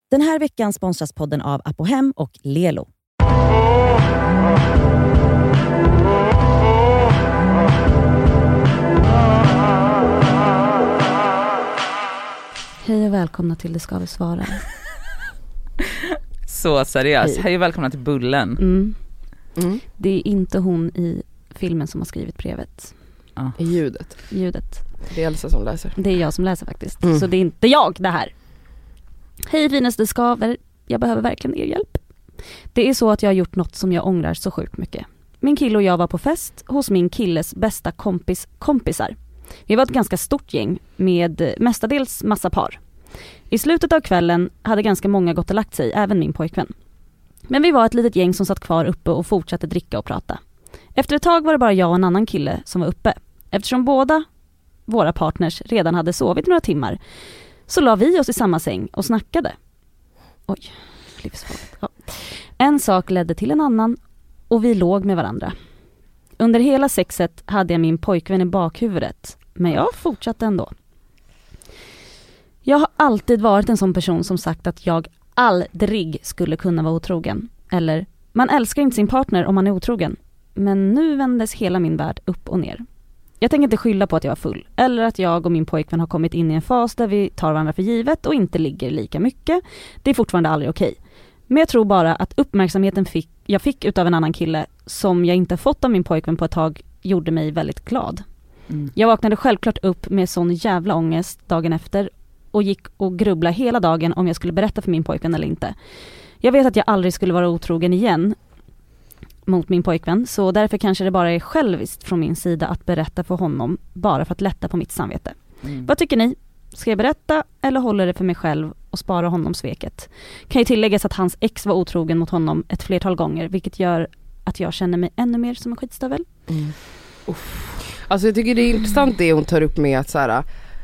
Den här veckan sponsras podden av Apohem och Lelo. Hej och välkomna till Det ska vi svara. Så seriöst. Hej och välkomna till Bullen. Det är inte hon i filmen som har skrivit brevet. I ljudet. Det är Elsa som läser. Det är jag som läser faktiskt. Så det är inte jag det här. Hej finaste skaver. Jag behöver verkligen er hjälp. Det är så att jag har gjort något som jag ångrar så sjukt mycket. Min kille och jag var på fest hos min killes bästa kompisar. Vi var ett ganska stort gäng med mestadels massa par. I slutet av kvällen hade ganska många gått och lagt sig, även min pojkvän. Men vi var ett litet gäng som satt kvar uppe och fortsatte dricka och prata. Efter ett tag var det bara jag och en annan kille som var uppe. Eftersom båda våra partners redan hade sovit några timmar så la vi oss i samma säng och snackade. Oj, livsfarligt. Ja. En sak ledde till en annan och vi låg med varandra. Under hela sexet hade jag min pojkvän i bakhuvudet, men jag fortsatte ändå. Jag har alltid varit en sån person som sagt att jag aldrig skulle kunna vara otrogen. Eller, man älskar inte sin partner om man är otrogen. Men nu vändes hela min värld upp och ner. Jag tänker inte skylla på att jag var full. Eller att jag och min pojkvän har kommit in i en fas där vi tar varandra för givet och inte ligger lika mycket. Det är fortfarande aldrig okej. Men jag tror bara att uppmärksamheten jag fick utav en annan kille som jag inte fått av min pojkvän på ett tag gjorde mig väldigt glad. Jag vaknade självklart upp med sån jävla ångest dagen efter och gick och grubblade hela dagen om jag skulle berätta för min pojkvän eller inte. Jag vet att jag aldrig skulle vara otrogen igen mot min pojkvän, så därför kanske det bara är själviskt från min sida att berätta för honom bara för att lätta på mitt samvete. Vad tycker ni? Ska jag berätta eller håller det för mig själv och spara honom sveket? Kan ju tilläggas att hans ex var otrogen mot honom ett flertal gånger, vilket gör att jag känner mig ännu mer som en skitstövel. Alltså jag tycker det är intressant det hon tar upp med att så här,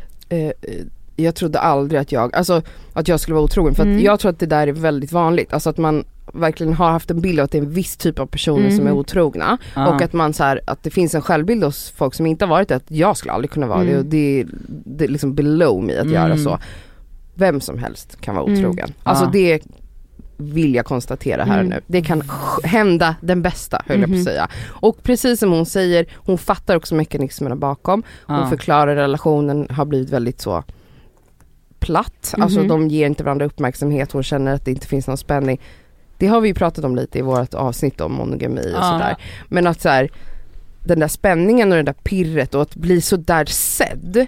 jag trodde aldrig att jag skulle vara otrogen, för att jag tror att det där är väldigt vanligt, alltså att man verkligen har haft en bild av att det är en viss typ av personer som är otrogna och att man så här, att det finns en självbild hos folk som inte har varit det, att jag skulle aldrig kunna vara det, och det är liksom below me att göra så. Vem som helst kan vara otrogen. Alltså det vill jag konstatera här nu. Det kan hända den bästa, höll jag på att säga. Och precis som hon säger, hon fattar också mekanismerna bakom. Hon förklarar relationen har blivit väldigt så platt. Alltså de ger inte varandra uppmärksamhet. Hon känner att det inte finns någon spänning. Det har vi ju pratat om lite i vårt avsnitt om monogami och sådär. Men att så här, den där spänningen och det där pirret och att bli så där sedd,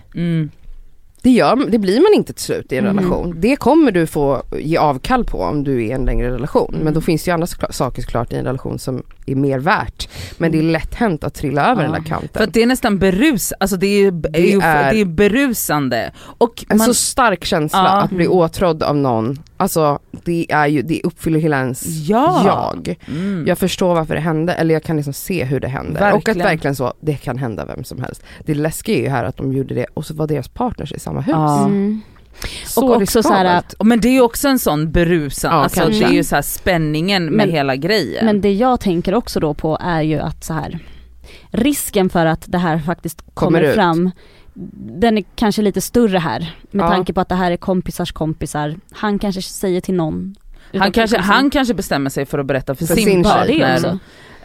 det blir man inte till slut i en relation. Det kommer du få ge avkall på om du är i en längre relation. Men då finns det ju andra saker såklart i en relation som är mer värt. Men det är lätt hänt att trilla över den där kanten. För att det är nästan alltså det är berusande. Och en så stark känsla att bli åtrådd av någon. Alltså det uppfyller hela ens jag. Jag förstår varför det hände, eller jag kan liksom se hur det hände. Verkligen. Och att verkligen så, det kan hända vem som helst. Det läskiga är ju här att de gjorde det och så var deras partners i samma hus. Och också så här, men det är ju också en sån berusande, alltså det är ju så här spänningen med hela grejen. Men det jag tänker också då på är ju att så här, risken för att det här faktiskt kommer fram, den är kanske lite större här med tanke på att det här är kompisars kompisar. Han kanske säger till någon. Han kanske bestämmer sig för att berätta för sin partner.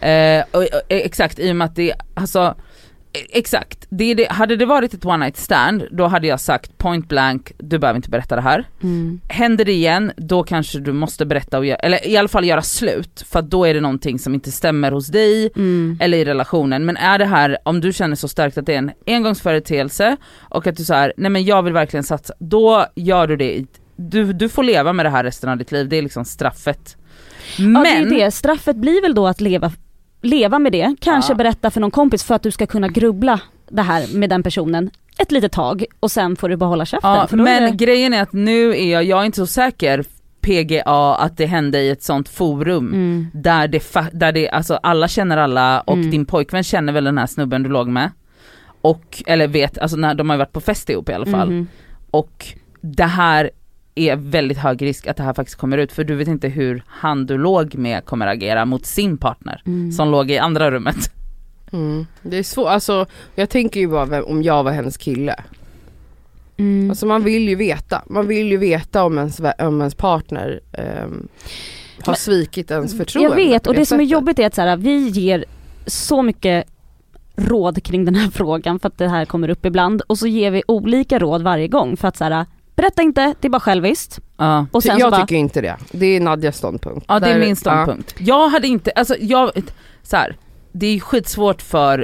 Exakt, i och med att det alltså exakt, hade det varit ett one night stand, då hade jag sagt point blank, du behöver inte berätta det här. Händer det igen, då kanske du måste berätta eller i alla fall göra slut, för att då är det någonting som inte stämmer hos dig eller i relationen. Men är det här, om du känner så starkt att det är en engångsföreteelse och att du så här, nej men jag vill verkligen satsa, då gör du det. Du får leva med det här resten av ditt liv, det är liksom straffet. Men det är det, straffet blir väl då att leva med det, kanske berätta för någon kompis för att du ska kunna grubbla det här med den personen ett litet tag och sen får du bara hålla käften. Men grejen är att nu är jag är inte så säker PGA att det hände i ett sånt forum där det alltså alla känner alla och din pojkvän känner väl den här snubben du låg med och eller vet, alltså när de har varit på fest ihop i alla fall. Och det här är väldigt hög risk att det här faktiskt kommer ut, för du vet inte hur han du låg med kommer agera mot sin partner som låg i andra rummet. Det är svårt, alltså jag tänker ju bara om jag var hennes kille. Alltså man vill ju veta om ens partner har svikit ens förtroende. Jag vet, och det som är jobbigt är att så här, vi ger så mycket råd kring den här frågan för att det här kommer upp ibland, och så ger vi olika råd varje gång för att så här, berätta inte, det är bara själviskt. Och sen jag tycker inte det. Det är Nadjas ståndpunkt. Ja, det är min ståndpunkt. Jag hade inte, alltså så här, det är skitsvårt för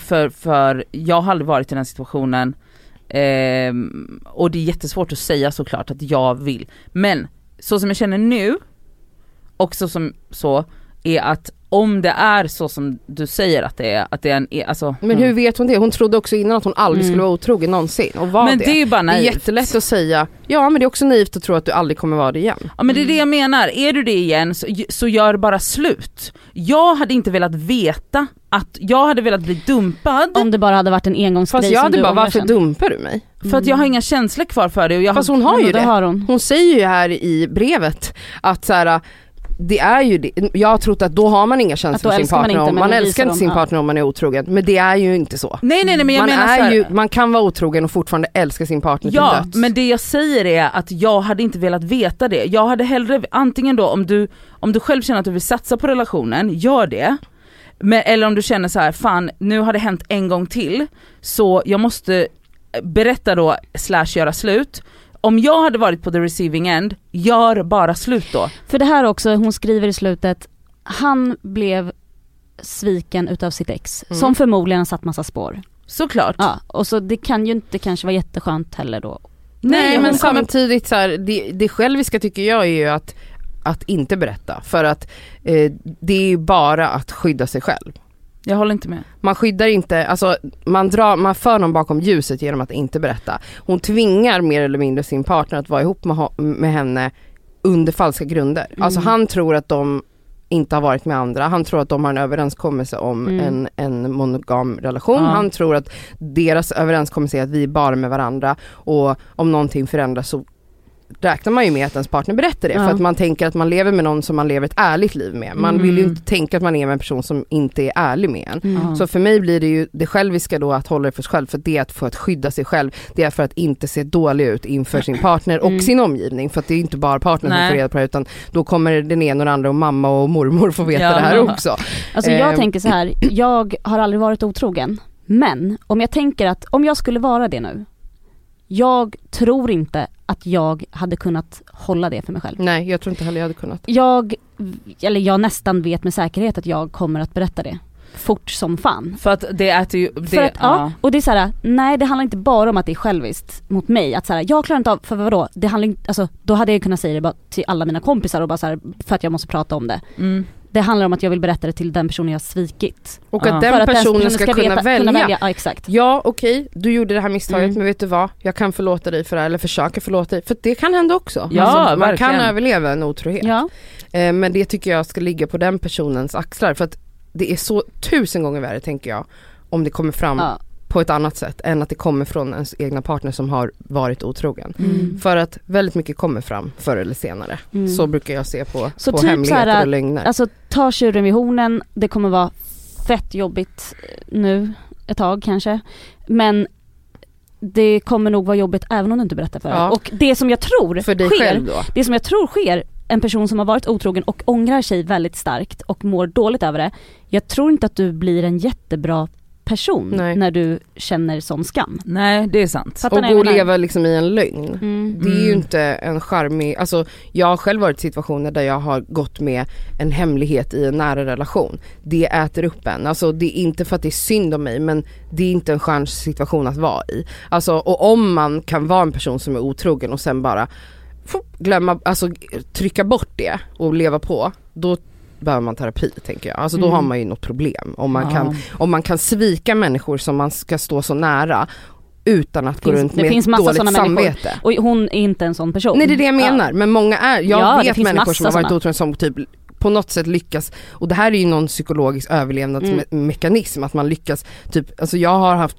jag har aldrig varit i den här situationen, och det är jättesvårt att säga såklart att jag vill. Men så som jag känner nu, också som så, är att om det är så som du säger att det är en, alltså, men hur vet hon det? Hon trodde också innan att hon aldrig skulle vara otrogen någonsin, och var men det. Det är ju bara naivt. Det är jättelätt att säga, ja, men det är också naivt att tro att du aldrig kommer vara det igen. Ja, men det är det jag menar. Är du det igen så gör bara slut. Jag hade inte velat veta att jag hade velat bli dumpad. Om det bara hade varit en engångsgrej. Fast jag hade bara, varför dumpar du mig? För att jag har inga känslor kvar för det. Och fast hon har ju det. Har hon säger ju här i brevet att så här, det är ju det. Jag har trott att då har man inga känslor för sin partner. Man älskar inte sin partner om man är otrogen. Men det är ju inte så. Nej, men jag menar så här, man kan vara otrogen och fortfarande älska sin partner till döds. Men det jag säger är att jag hade inte velat veta det. Jag hade hellre, antingen då om du själv känner att du vill satsa på relationen, gör det. Men, eller om du känner så här, fan, nu har det hänt en gång till, så jag måste berätta då / göra slut. Om jag hade varit på the receiving end, gör bara slut då. För det här också, hon skriver i slutet, han blev sviken utav sitt ex, som förmodligen har satt massa spår. Såklart. Ja, och så det kan ju inte kanske vara jätteskönt heller då. Nej, men samtidigt så här, det själviska tycker jag är ju att inte berätta. För att det är ju bara att skydda sig själv. Jag håller inte med. Man skyddar inte, alltså man för någon bakom ljuset genom att inte berätta. Hon tvingar mer eller mindre sin partner att vara ihop med henne under falska grunder. Alltså han tror att de inte har varit med andra. Han tror att de har en överenskommelse om en monogam relation. Han tror att deras överenskommelse är att vi är bara med varandra, och om någonting förändras så räknar man ju med att ens partner berättar det, för att man tänker att man lever med någon som man lever ett ärligt liv med. Man vill ju inte tänka att man är med en person som inte är ärlig med en. Så för mig blir det ju det själviska då att hålla det för sig själv, för det är för att skydda sig själv. Det är för att inte se dålig ut inför sin partner och sin omgivning, för att det är inte bara partnern som får reda på det, utan då kommer den ena och den andra och mamma och mormor få veta det här också. Alltså jag tänker så här, jag har aldrig varit otrogen, men om jag tänker att om jag skulle vara det nu, jag tror inte att jag hade kunnat hålla det för mig själv. Nej, jag tror inte heller jag hade kunnat. Jag nästan vet med säkerhet att jag kommer att berätta det fort som fan. För att det är ju och det är så här, nej, det handlar inte bara om att det är själviskt mot mig, att så här, jag klarar inte av, för vadå? Det handlar inte, alltså då hade jag kunnat säga det bara till alla mina kompisar och bara så här, för att jag måste prata om det. Det handlar om att jag vill berätta det till den personen jag svikit. Och att den personen ska kunna välja. Ja, exakt. Ja, okej, du gjorde det här misstaget, men vet du vad? Jag kan förlåta dig för det här, eller försöka förlåta dig. För det kan hända också. Ja, alltså, man verkligen. kan överleva en otrohet. Ja. Men det tycker jag ska ligga på den personens axlar. För att det är så 1000 gånger värre, tänker jag, om det kommer fram på ett annat sätt än att det kommer från ens egna partner som har varit otrogen. För att väldigt mycket kommer fram förr eller senare. Så brukar jag se på typ hemligheter och lögner. Alltså ta tjuren vid hornen, det kommer vara fett jobbigt nu ett tag kanske, men det kommer nog vara jobbigt även om du inte berättar för det. Och det som jag tror för dig själv då. Det som jag tror sker, en person som har varit otrogen och ångrar sig väldigt starkt och mår dåligt över det, jag tror inte att du blir en jättebra person när du känner sån skam. Nej, det är sant. Och gå och leva liksom i en lögn. Det är ju inte en charmig, alltså jag har själv varit i situationer där jag har gått med en hemlighet i en nära relation. Det äter upp en. Alltså det är inte för att det är synd om mig, men det är inte en skön situation att vara i. Alltså, och om man kan vara en person som är otrogen och sen bara glömma, alltså trycka bort det och leva på, då behöver man terapi, tänker jag. Alltså då har man ju något problem. Om man kan svika människor som man ska stå så nära utan att gå runt med ett dåligt samvete. Och hon är inte en sån person. Nej, det är det jag menar. Men många är, jag vet människor som har varit otrogna som typ på något sätt lyckas, och det här är ju någon psykologisk överlevnadsmekanism, att man lyckas typ, alltså jag har haft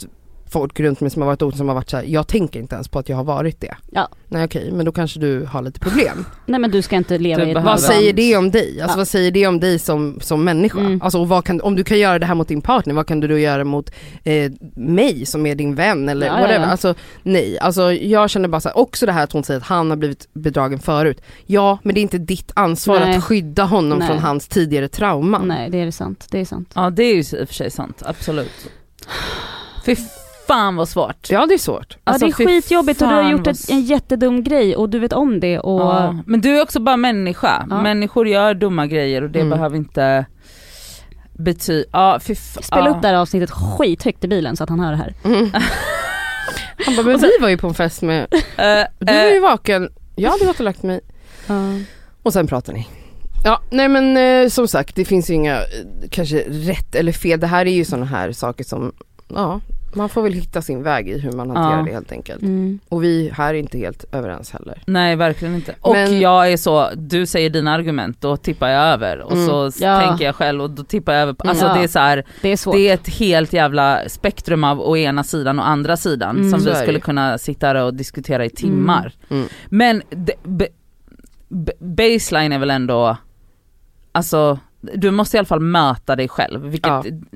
folk runt mig som har varit otrogen som har varit så här, jag tänker inte ens på att jag har varit det. Ja. Nej okej, men då kanske du har lite problem. Nej men du ska inte leva i ett Vad säger det om dig? Alltså vad säger det om dig som människa? Alltså om du kan göra det här mot din partner, vad kan du då göra mot mig som är din vän eller whatever? Alltså nej, alltså jag känner bara så här, också det här att hon säger att han har blivit bedragen förut. Ja, men det är inte ditt ansvar att skydda honom från hans tidigare trauma. Nej, det är sant. Det är sant. Ja, det är ju i och för sig sant, absolut. Fy fan vad svårt. Ja, det är svårt. Alltså, det är skitjobbigt och du har gjort en jättedum grej och du vet om det. Och... Ja, men du är också bara människa. Ja. Människor gör dumma grejer och det behöver inte betyda... Spela upp det här avsnittet skithögt i bilen så att han hör det här. Han bara, men vi var ju på en fest med... du var ju vaken. Jag hade gått och lagt mig. Och sen pratar ni. Ja, nej men som sagt, det finns ju inga kanske rätt eller fel. Det här är ju såna här saker som, ja, man får väl hitta sin väg i hur man hanterar det helt enkelt. Och vi här är inte helt överens heller. Nej, verkligen inte. Och jag är så, du säger dina argument, då tippar jag över. Och så tänker jag själv och då tippar jag över. Alltså det är så här, det är ett helt jävla spektrum av å ena sidan och andra sidan som vi skulle kunna sitta och diskutera i timmar. Men baseline är väl ändå, alltså du måste i alla fall möta dig själv, vilket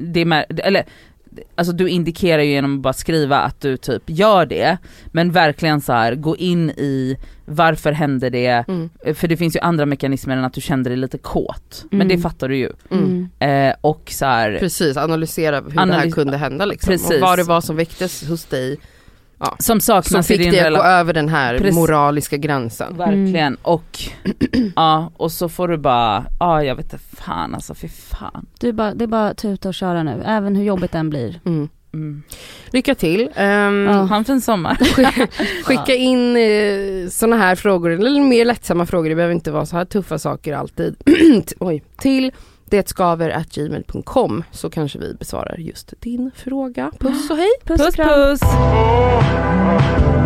alltså du indikerar ju genom att bara skriva att du typ gör det, men verkligen så här gå in i varför hände det, för det finns ju andra mekanismer än att du kände dig lite kåt, men det fattar du ju. Och så här, precis, analysera hur det här kunde hända liksom. Precis. Och vad det var som väcktes hos dig. Ja. Som saknas i din relation. Gå över den här moraliska gränsen. Verkligen. Och och så får du bara, jag vet inte fan alltså, fy fan. Det är bara tuta och köra nu, även hur jobbigt den blir. Lycka till. Ha en fin sommar. Skicka in såna här frågor, eller mer lättsamma frågor, det behöver inte vara så här tuffa saker alltid. Till detskaver@gmail.com, så kanske vi besvarar just din fråga. Puss och hej. Puss.